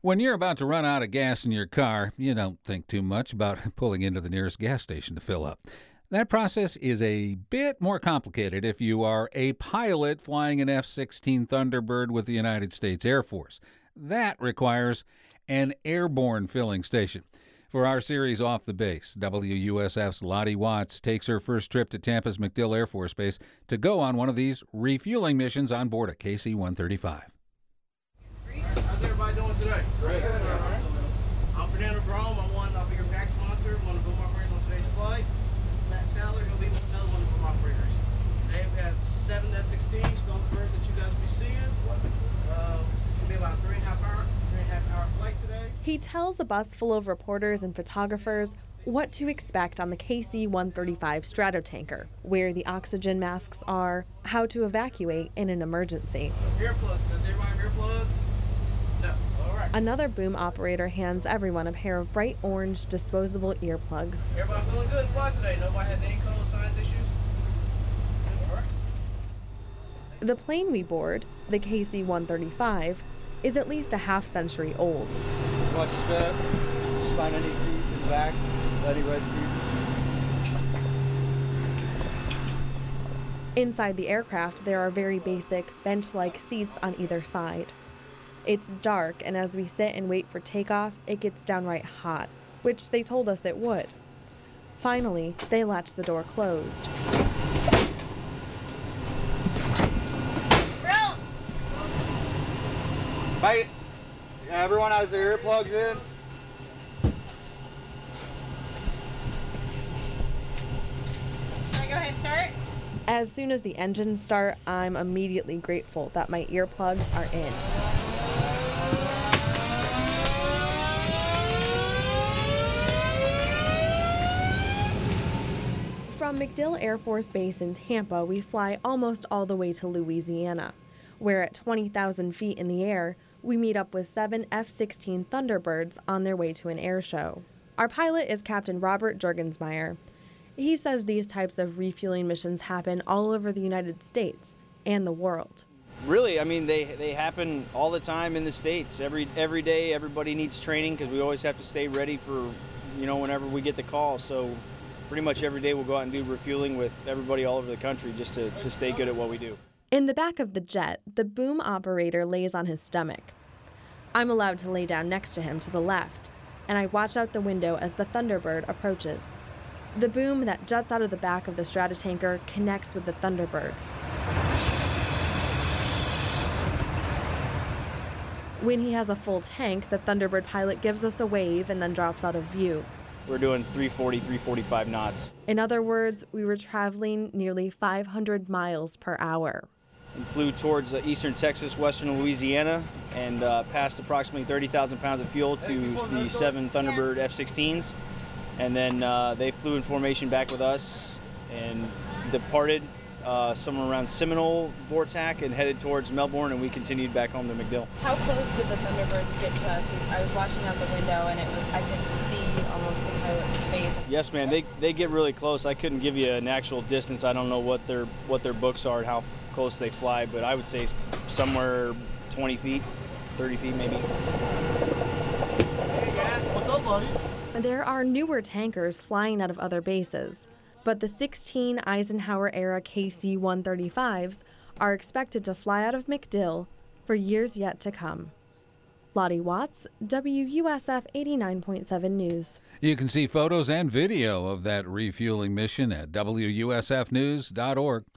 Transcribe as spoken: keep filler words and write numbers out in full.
When you're about to run out of gas in your car, you don't think too much about pulling into the nearest gas station to fill up. That process is a bit more complicated if you are a pilot flying an F sixteen Thunderbird with the United States Air Force. That requires an airborne filling station. For our series Off the Base, W U S F's Lottie Watts takes her first trip to Tampa's MacDill Air Force Base to go on one of these refueling missions on board a K C one thirty-five. How's everybody doing today? Great. Right. I'm Fernando Brome. I'm one of your PAC sponsor, one of the boom operators on today's flight. This is Matt Sandler. He'll be another one of the boom operators. Today we have seven F sixteens, Thunderbirds that you guys will be seeing. Uh, it's going to be about a three and a half hour, three and a half hour flight today. He tells a bus full of reporters and photographers what to expect on the K C one thirty-five Stratotanker, where the oxygen masks are, how to evacuate in an emergency. Earplugs. Does everybody have earplugs? No. All right. Another boom operator hands everyone a pair of bright orange disposable earplugs. Everybody feeling good to fly today? Nobody has any cold sinus issues? All right. The plane we board, the K C one thirty-five, is at least a half century old. Watch step, just find any seat in the back, any red seat. Inside the aircraft, there are very basic bench-like seats on either side. It's dark, and as we sit and wait for takeoff, it gets downright hot, which they told us it would. Finally, they latch the door closed. Right? Yeah, everyone has their earplugs in. Can I go ahead and start? As soon as the engines start, I'm immediately grateful that my earplugs are in. From MacDill Air Force Base in Tampa, we fly almost all the way to Louisiana, where at twenty thousand feet in the air, we meet up with seven F sixteen Thunderbirds on their way to an air show. Our pilot is Captain Robert Jurgensmeyer. He says these types of refueling missions happen all over the United States and the world. Really, I mean, they, they happen all the time in the States. Every every day, everybody needs training because we always have to stay ready for, you know, whenever we get the call. So pretty much every day we'll go out and do refueling with everybody all over the country just to, to stay good at what we do. In the back of the jet, the boom operator lays on his stomach. I'm allowed to lay down next to him to the left, and I watch out the window as the Thunderbird approaches. The boom that juts out of the back of the Stratotanker connects with the Thunderbird. When he has a full tank, the Thunderbird pilot gives us a wave and then drops out of view. We're doing three forty, three forty-five knots. In other words, we were traveling nearly five hundred miles per hour. And flew towards uh, eastern Texas, western Louisiana, and uh, passed approximately thirty thousand pounds of fuel to the seven Thunderbird F sixteens. And then uh, they flew in formation back with us and departed uh, somewhere around Seminole, Vortac, and headed towards Melbourne, and we continued back home to MacDill. How close did the Thunderbirds get to us? I was watching out the window, and it was, I could see almost the pilot's face. Yes, man, they they get really close. I couldn't give you an actual distance. I don't know what their what their books are and how close they fly, but I would say somewhere twenty feet, thirty feet maybe. What's up, buddy? There are newer tankers flying out of other bases, but the sixteen Eisenhower-era K C one thirty-fives are expected to fly out of MacDill for years yet to come. Lottie Watts, W U S F eighty-nine point seven News. You can see photos and video of that refueling mission at W U S F news dot org.